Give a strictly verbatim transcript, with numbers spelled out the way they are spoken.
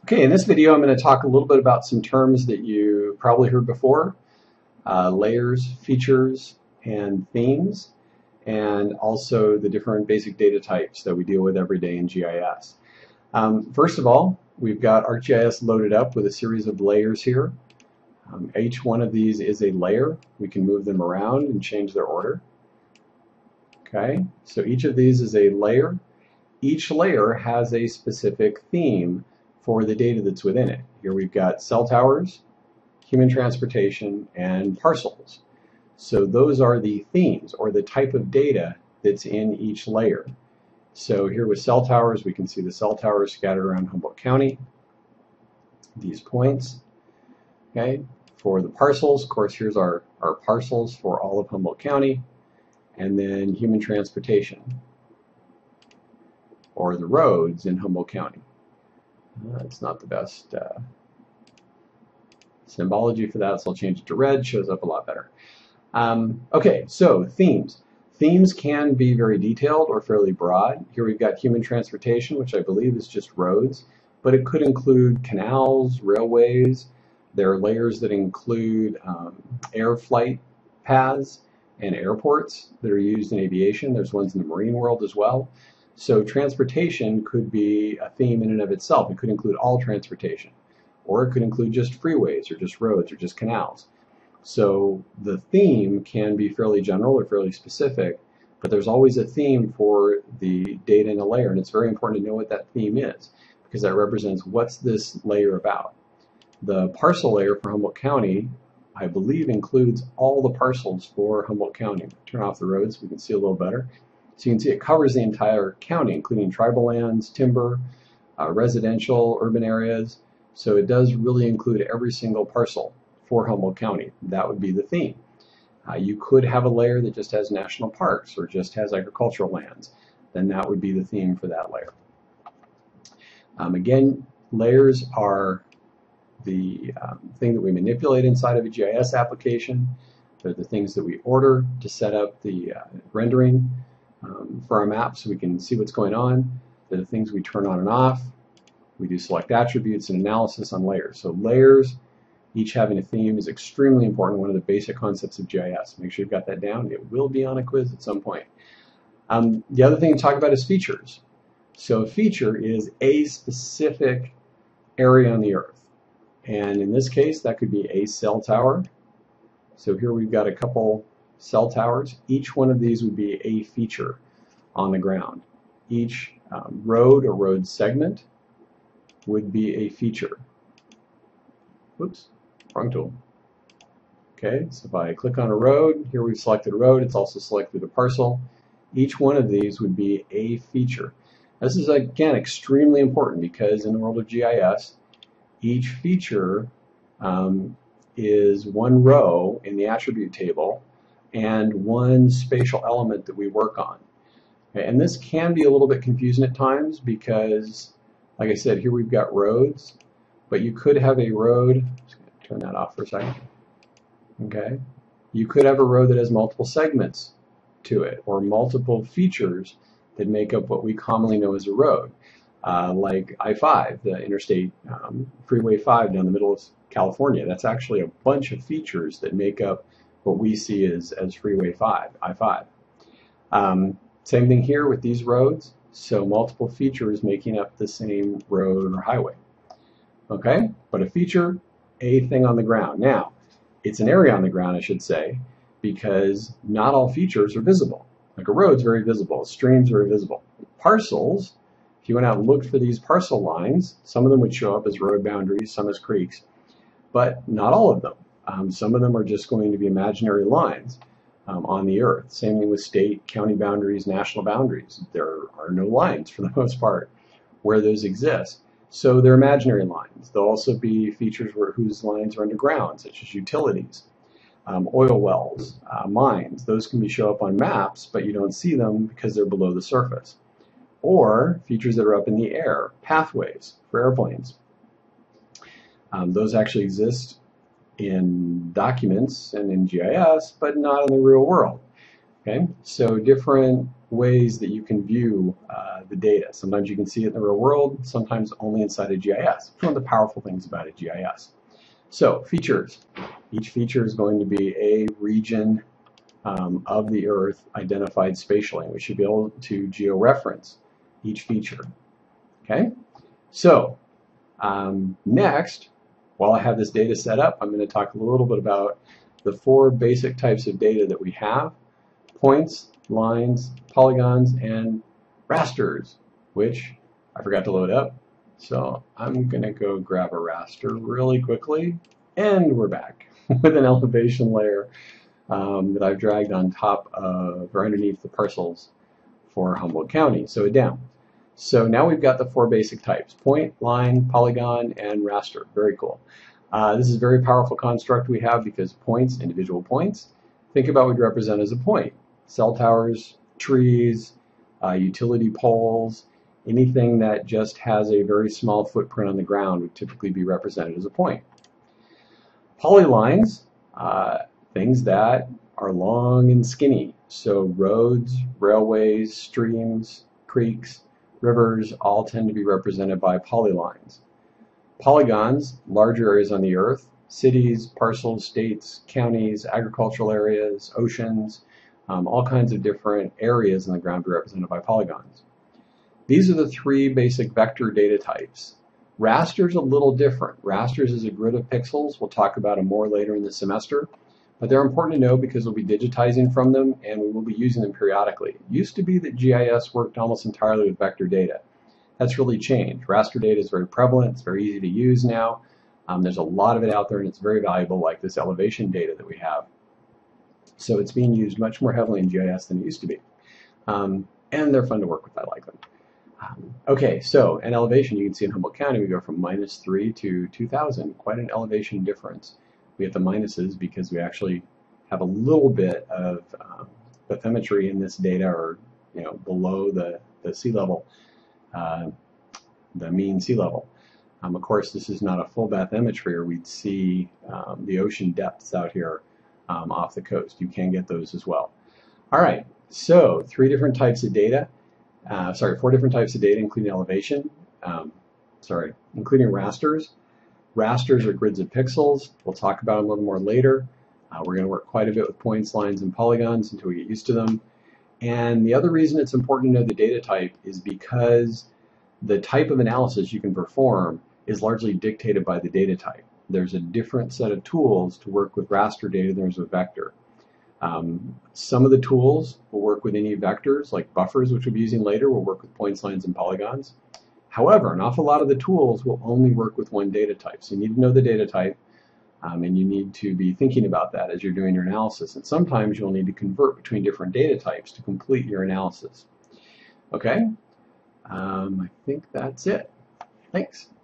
Okay, in this video I'm going to talk a little bit about some terms that you probably heard before, uh, layers, features, and themes, and also the different basic data types that we deal with every day in G I S. Um, first of all, we've got ArcGIS loaded up with a series of layers here. Um, each one of these is a layer. We can move them around and change their order. Okay, so each of these is a layer. Each layer has a specific theme for the data that's within it. Here we've got cell towers, human transportation, and parcels. So those are the themes or the type of data that's in each layer. So here with cell towers, we can see the cell towers scattered around Humboldt County, these points. Okay, for the parcels, of course, here's our, our parcels for all of Humboldt County, and then human transportation, or the roads in Humboldt County. That's not the best uh, symbology for that, so I'll change it to red. Shows up a lot better. Um, okay, so themes. Themes can be very detailed or fairly broad. Here we've got human transportation, which I believe is just roads, but it could include canals, railways. There are layers that include um, air flight paths and airports that are used in aviation. There's ones in the marine world as well. So transportation could be a theme in and of itself. It could include all transportation, or it could include just freeways or just roads or just canals. So the theme can be fairly general or fairly specific, but there's always a theme for the data in a layer, and it's very important to know what that theme is, because that represents what's this layer about. The parcel layer for Humboldt County, I believe, includes all the parcels for Humboldt County. Turn off the road so we can see a little better. So you can see it covers the entire county, including tribal lands, timber, uh, residential, urban areas. So it does really include every single parcel for Humboldt County. That would be the theme. Uh, you could have a layer that just has national parks or just has agricultural lands. Then that would be the theme for that layer. Um, again, layers are the um, thing that we manipulate inside of a G I S application. They're the things that we order to set up the uh, rendering Um, for our map so we can see what's going on. They're the things we turn on and off. We do select attributes and analysis on layers. So layers, each having a theme, is extremely important, one of the basic concepts of G I S. Make sure you've got that down. It will be on a quiz at some point. Um, the other thing to talk about is features. So a feature is a specific area on the Earth. And in this case, that could be a cell tower. So here we've got a couple cell towers. Each one of these would be a feature on the ground. Each um, road or road segment would be a feature. Whoops, wrong tool. Okay, so if I click on a road, here we've selected a road, it's also selected a parcel. Each one of these would be a feature. This is, again, extremely important because in the world of G I S, each feature um, is one row in the attribute table and one spatial element that we work on. Okay, and this can be a little bit confusing at times because, like I said, here we've got roads, but you could have a road, just gonna turn that off for a second, okay? You could have a road that has multiple segments to it, or multiple features that make up what we commonly know as a road, uh, like I five, the Interstate um, Freeway five down the middle of California. That's actually a bunch of features that make up what we see as, as Freeway five, I five. Um, same thing here with these roads, so multiple features making up the same road or highway. Okay, but a feature, a thing on the ground. Now, it's an area on the ground, I should say, because not all features are visible. Like a road's very visible, streams are very visible. Parcels, if you went out and looked for these parcel lines, some of them would show up as road boundaries, some as creeks, but not all of them. Um, some of them are just going to be imaginary lines um, on the Earth. Same thing with state, county boundaries, national boundaries. There are no lines for the most part where those exist. So they're imaginary lines. There'll also be features where whose lines are underground, such as utilities, um, oil wells, uh, mines. Those can be show up on maps, but you don't see them because they're below the surface. Or features that are up in the air, pathways for airplanes. Um, those actually exist in documents and in G I S, but not in the real world. Okay, so different ways that you can view uh, the data. Sometimes you can see it in the real world, sometimes only inside a G I S. It's one of the powerful things about a G I S. So, features. Each feature is going to be a region um, of the Earth identified spatially. We should be able to georeference each feature. Okay? So, um, next, while I have this data set up, I'm going to talk a little bit about the four basic types of data that we have: points, lines, polygons, and rasters, which I forgot to load up. So I'm going to go grab a raster really quickly, and we're back with an elevation layer um, that I've dragged on top of or underneath the parcels for Humboldt County. So down. So now we've got the four basic types: point, line, polygon, and raster. Very cool. Uh, this is a very powerful construct we have because points, individual points, think about what we represent as a point. Cell towers, trees, uh, utility poles, anything that just has a very small footprint on the ground would typically be represented as a point. Polylines, uh, things that are long and skinny. So roads, railways, streams, creeks, rivers all tend to be represented by polylines. Polygons, larger areas on the Earth, cities, parcels, states, counties, agricultural areas, oceans, um, all kinds of different areas in the ground are represented by polygons. These are the three basic vector data types. Raster's a little different. Rasters is a grid of pixels. We'll talk about them more later in the semester, but they're important to know because we'll be digitizing from them and we will be using them periodically. It used to be that G I S worked almost entirely with vector data. That's really changed. Raster data is very prevalent. It's very easy to use now. Um, there's a lot of it out there, and it's very valuable, like this elevation data that we have. So it's being used much more heavily in G I S than it used to be. Um, and they're fun to work with. I like them. Um, okay, so an elevation, you can see in Humboldt County, we go from minus three to two thousand. Quite an elevation difference. We have the minuses because we actually have a little bit of um, bathymetry in this data, or you know, below the, the sea level. Uh, the mean sea level. Um, of course, this is not a full bathymetry, or we'd see um, the ocean depths out here um, off the coast. You can get those as well. All right, so three different types of data. Uh, sorry, four different types of data, including elevation. Um, sorry, including rasters. Rasters are grids of pixels. We'll talk about them a little more later. Uh, we're going to work quite a bit with points, lines, and polygons until we get used to them. And the other reason it's important to know the data type is because the type of analysis you can perform is largely dictated by the data type. There's a different set of tools to work with raster data than there's with vector. Um, some of the tools will work with any vectors, like buffers, which we'll be using later, will work with points, lines, and polygons. However, an awful lot of the tools will only work with one data type. So you need to know the data type. Um, and you need to be thinking about that as you're doing your analysis. And sometimes you'll need to convert between different data types to complete your analysis. Okay, um, I think that's it. Thanks.